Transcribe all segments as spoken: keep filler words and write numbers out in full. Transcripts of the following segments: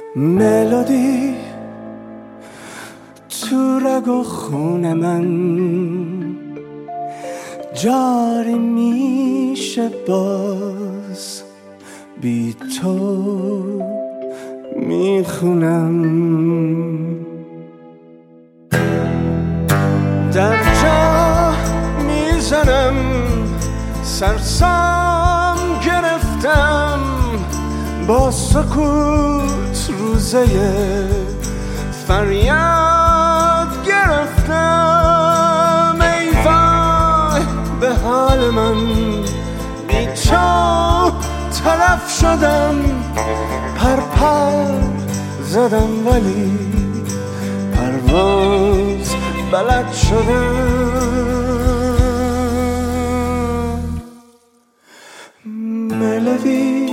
ملودی تو رگ و خون من جاری میشه باز، بی تو میخونم. در جا میزنم، سرسام گرفتم، با سکوت روزه فریاد گرفتم. ای وای به حال من، بی تو تلف شدم، پر پر زدم ولی پرواز بلد شدم. ملودی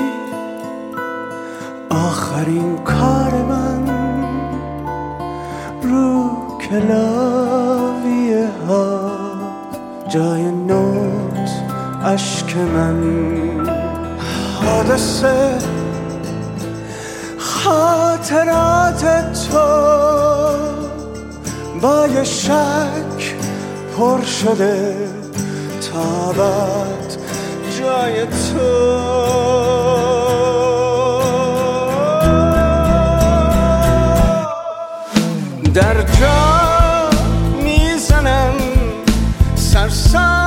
آخرین کار من، رو کلاویه ها جای نوت عشق من. حادثه خاطرات تو با یه شک پر شده، تابت جای تو. در جا میزنم، سرسام